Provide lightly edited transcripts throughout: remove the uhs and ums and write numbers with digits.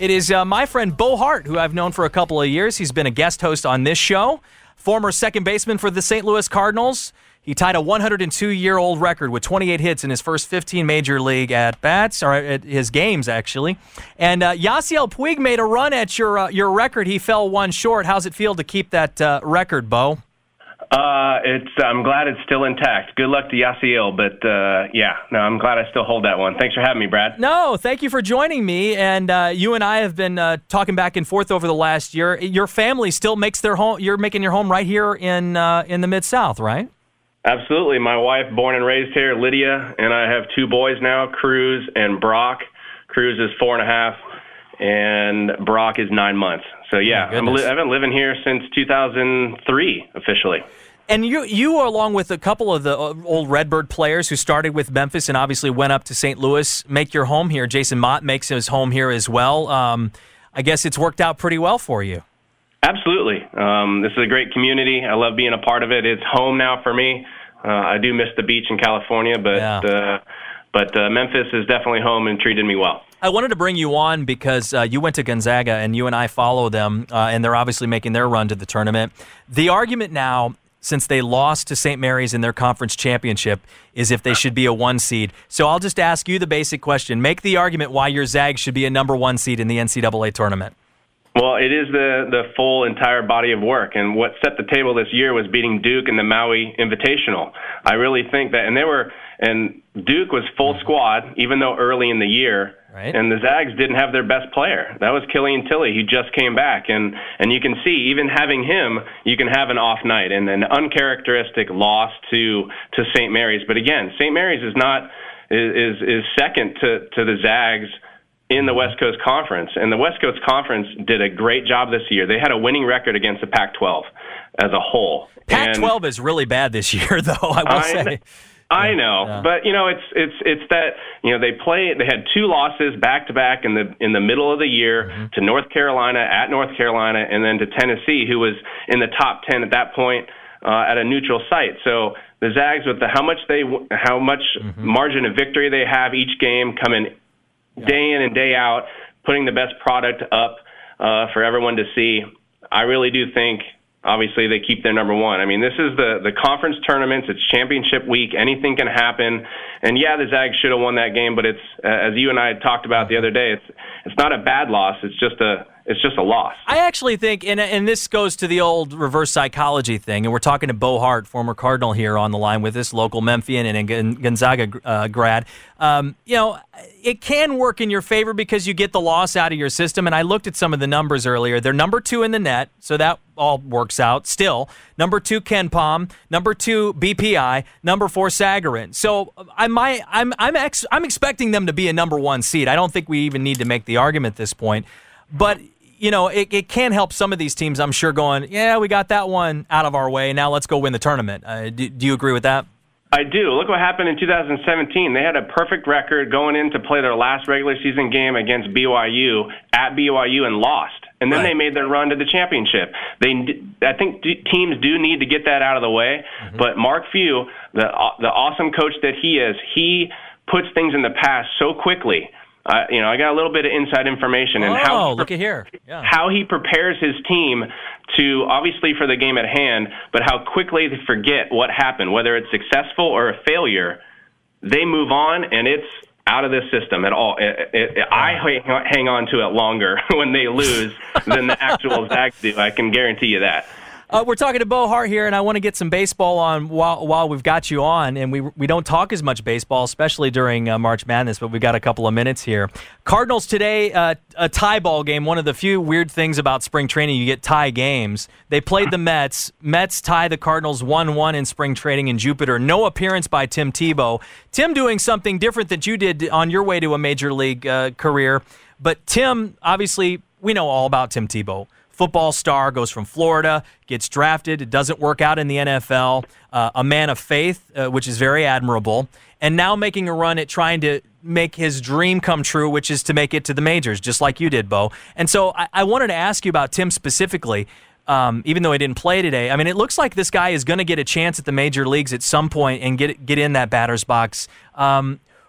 It is my friend Bo Hart, who I've known for a couple of years. He's been a guest host on this show. Former second baseman for the St. Louis Cardinals. He tied a 102-year-old record with 28 hits in his first 15 major league at-bats, or at his games, actually. And Yasiel Puig made a run at your record. He fell one short. How's it feel to keep that record, Bo? I'm glad it's still intact. Good luck to Yasiel, but I'm glad I still hold that one. Thanks for having me, Brad. No, thank you for joining me. And you and I have been talking back and forth over the last year. Your family still makes their home. You're making your home right here in the Mid-South, right? Absolutely. My wife, born and raised here, Lydia, and I have two boys now, Cruz and Brock. Cruz is 4.5, and Brock is 9 months. So, yeah, I've been living here since 2003, officially. And you, along with a couple of the old Redbird players who started with Memphis and obviously went up to St. Louis, make your home here. Jason Mott makes his home here as well. I guess it's worked out pretty well for you. Absolutely. This is a great community. I love being a part of it. It's home now for me. I do miss the beach in California, but Memphis is definitely home and treated me well. I wanted to bring you on because you went to Gonzaga, and you and I follow them, and they're obviously making their run to the tournament. The argument now, since they lost to St. Mary's in their conference championship, is if they should be a 1 seed. So I'll just ask you the basic question. Make the argument why your Zags should be a number 1 seed in the NCAA tournament. Well, it is the full entire body of work, and what set the table this year was beating Duke in the Maui Invitational. I really think that, and Duke was full squad, even though early in the year, right. And the Zags didn't have their best player. That was Killian Tilly. He just came back, and you can see, even having him, you can have an off night, and an uncharacteristic loss to St. Mary's. But again, St. Mary's is second to the Zags in the West Coast Conference. And the West Coast Conference did a great job this year. They had a winning record against the Pac-12 as a whole. Pac-12 is really bad this year, though, I will say. I know, but it's that they had 2 losses back to back in the middle of the year to North Carolina at North Carolina, and then to Tennessee, who was in the top 10 at that point at a neutral site. So the Zags, with how much margin of victory they have each game, coming day in and day out, putting the best product up for everyone to see. I really do think, obviously, they keep their number 1. I mean, this is the conference tournaments. It's championship week. Anything can happen. And, the Zags should have won that game, but it's, as you and I had talked about the other day, it's not a bad loss. It's just a loss. I actually think, and this goes to the old reverse psychology thing, and we're talking to Bo Hart, former Cardinal, here on the line with us, local Memphian and a Gonzaga grad. It can work in your favor because you get the loss out of your system, and I looked at some of the numbers earlier. They're number 2 in the net, so that all works out still. Number 2, KenPom. Number 2, BPI. Number 4, Sagarin. So I'm expecting them to be a number 1 seed. I don't think we even need to make the argument at this point. But, it can help some of these teams, I'm sure, going, we got that one out of our way. Now let's go win the tournament. Do you agree with that? I do. Look what happened in 2017. They had a perfect record going in to play their last regular season game against BYU at BYU and lost. And then they made their run to the championship. I think teams do need to get that out of the way. But Mark Few, the awesome coach that he is, he puts things in the past so quickly. I got a little bit of inside information and how he prepares his team to, obviously for the game at hand, but how quickly they forget what happened, whether it's successful or a failure. They move on, and it's out of this system at all. I hang on to it longer when they lose than the actual Zags do. I can guarantee you that. We're talking to Bo Hart here, and I want to get some baseball on while we've got you on. And we don't talk as much baseball, especially during March Madness, but we've got a couple of minutes here. Cardinals today, a tie ball game. One of the few weird things about spring training, you get tie games. They played the Mets. Mets tie the Cardinals 1-1 in spring training in Jupiter. No appearance by Tim Tebow. Tim doing something different that you did on your way to a major league career. But Tim, obviously, we know all about Tim Tebow. Football star, goes from Florida, gets drafted. It doesn't work out in the NFL. A man of faith, which is very admirable. And now making a run at trying to make his dream come true, which is to make it to the majors, just like you did, Bo. And so I wanted to ask you about Tim specifically, even though he didn't play today. I mean, it looks like this guy is going to get a chance at the major leagues at some point and get in that batter's box.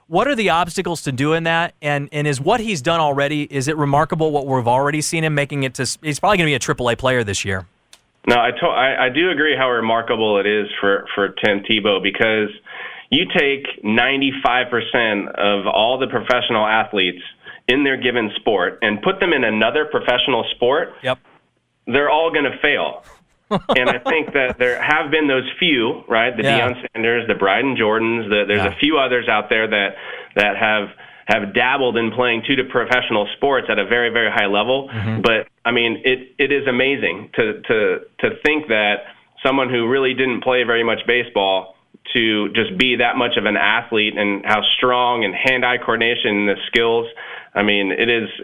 What are the obstacles to doing that? And is what he's done already, is it remarkable what we've already seen him making it to – he's probably going to be a AAA player this year. No, I do agree how remarkable it is for Tim Tebow, because you take 95% of all the professional athletes in their given sport and put them in another professional sport, yep, they're all going to fail. And I think that there have been those few, right? The Deion Sanders, the Bryden Jordans, there's a few others out there that have dabbled in playing two professional sports at a very, very high level. Mm-hmm. But I mean, it is amazing to think that someone who really didn't play very much baseball to just be that much of an athlete, and how strong and hand-eye coordination and the skills. I mean,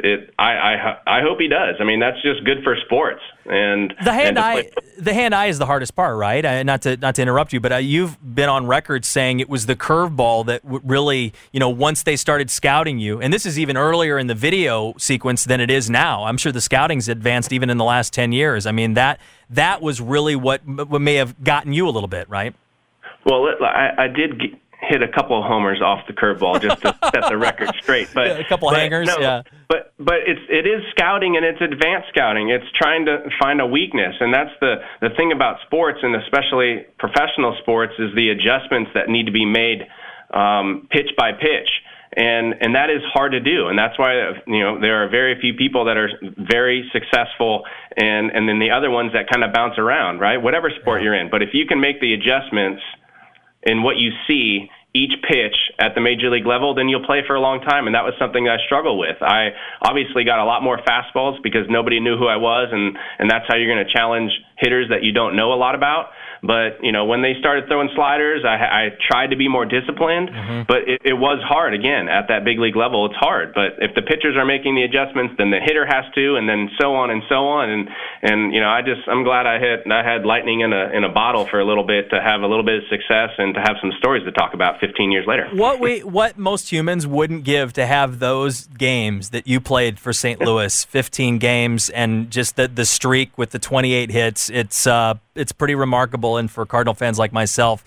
I hope he does. I mean, that's just good for sports. And the hand-eye is the hardest part, right? Not to interrupt you, but you've been on record saying it was the curveball that really, once they started scouting you, and this is even earlier in the video sequence than it is now. I'm sure the scouting's advanced even in the last 10 years. I mean, that was really what may have gotten you a little bit, right? Well, I did hit a couple of homers off the curveball just to set the record straight. But a couple hangers, yeah. But it is scouting, and it's advanced scouting. It's trying to find a weakness, and that's the thing about sports, and especially professional sports, is the adjustments that need to be made pitch by pitch. And that is hard to do, and that's why there are very few people that are very successful, and then the other ones that kind of bounce around, right? Whatever sport you're in. But if you can make the adjustments in what you see each pitch at the major league level, then you'll play for a long time. And that was something I struggled with. I obviously got a lot more fastballs because nobody knew who I was, and that's how you're going to challenge hitters that you don't know a lot about. But, when they started throwing sliders, I tried to be more disciplined, but it was hard. Again, at that big league level, it's hard. But if the pitchers are making the adjustments, then the hitter has to, and then so on and so on. And I'm glad I had lightning in a bottle for a little bit to have a little bit of success and to have some stories to talk about 15 years later. What most humans wouldn't give to have those games that you played for St. Louis, 15 games, and just the streak with the 28 hits, it's pretty remarkable, and for Cardinal fans like myself,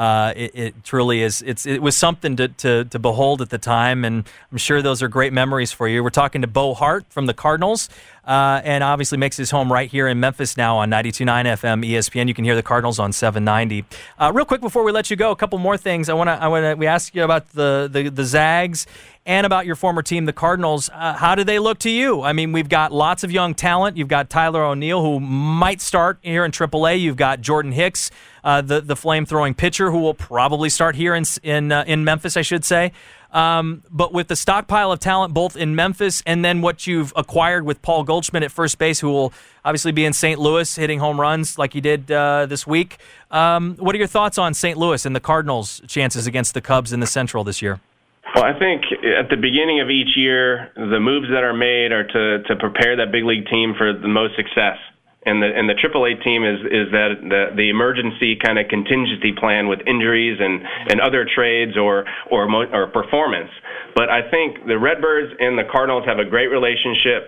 it truly is. It was something to behold at the time, and I'm sure those are great memories for you. We're talking to Bo Hart from the Cardinals, and obviously makes his home right here in Memphis now on 92.9 FM ESPN. You can hear the Cardinals on 790. Real quick before we let you go, a couple more things. We asked you about the Zags and about your former team, the Cardinals. How do they look to you? I mean, we've got lots of young talent. You've got Tyler O'Neill, who might start here in AAA. You've got Jordan Hicks, the flame-throwing pitcher, who will probably start here in Memphis, I should say. But with the stockpile of talent both in Memphis and then what you've acquired with Paul Goldschmidt at first base, who will obviously be in St. Louis hitting home runs like he did this week, what are your thoughts on St. Louis and the Cardinals' chances against the Cubs in the Central this year? Well, I think at the beginning of each year, the moves that are made are to prepare that big league team for the most success. And the AAA team is that the emergency kind of contingency plan with injuries and other trades or performance. But I think the Redbirds and the Cardinals have a great relationship.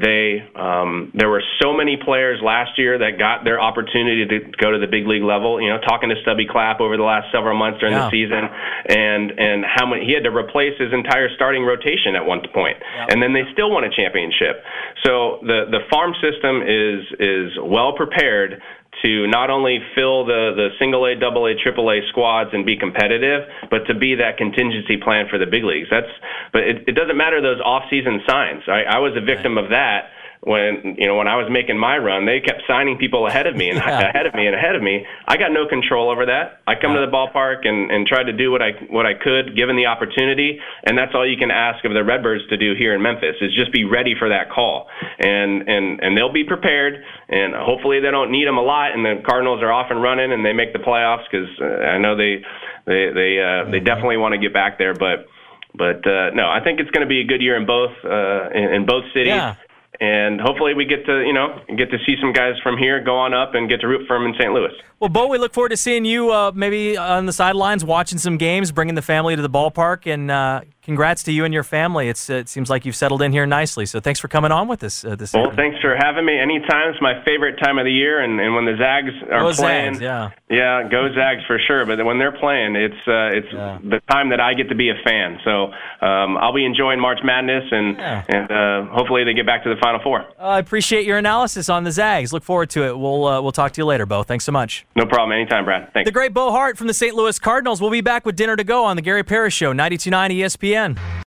There were so many players last year that got their opportunity to go to the big league level. Talking to Stubby Clapp over the last several months during the season, and how many he had to replace his entire starting rotation at one point, and then they still won a championship. So the farm system is well prepared to not only fill the single-A, double-A, triple-A squads and be competitive, but to be that contingency plan for the big leagues. But it doesn't matter those off-season signs. I was a victim of that when I was making my run. They kept signing people ahead of me and ahead of me. I got no control over that. I come to the ballpark and tried to do what I could given the opportunity, and that's all you can ask of the Redbirds to do here in Memphis is just be ready for that call, and they'll be prepared, and hopefully they don't need them a lot, and the Cardinals are off and running and they make the playoffs, because I know they definitely want to get back there, but no, I think it's going to be a good year in both cities. Yeah. and hopefully we get to see some guys from here go on up and get to root for them in St. Louis. Well, Bo, we look forward to seeing you maybe on the sidelines watching some games, bringing the family to the ballpark, and congrats to you and your family. It seems like you've settled in here nicely, so thanks for coming on with us this Well, evening. thanks for having me. Anytime. It's my favorite time of the year, and when the Zags are playing, Zags, yeah, go Zags for sure. But when they're playing, it's the time that I get to be a fan. So I'll be enjoying March Madness, and hopefully they get back to the Final Four. I appreciate your analysis on the Zags. Look forward to it. We'll talk to you later, Bo. Thanks so much. No problem. Anytime, Brad. Thanks. The great Bo Hart from the St. Louis Cardinals will be back with Dinner to Go on the Gary Parrish Show, 92.9 ESPN.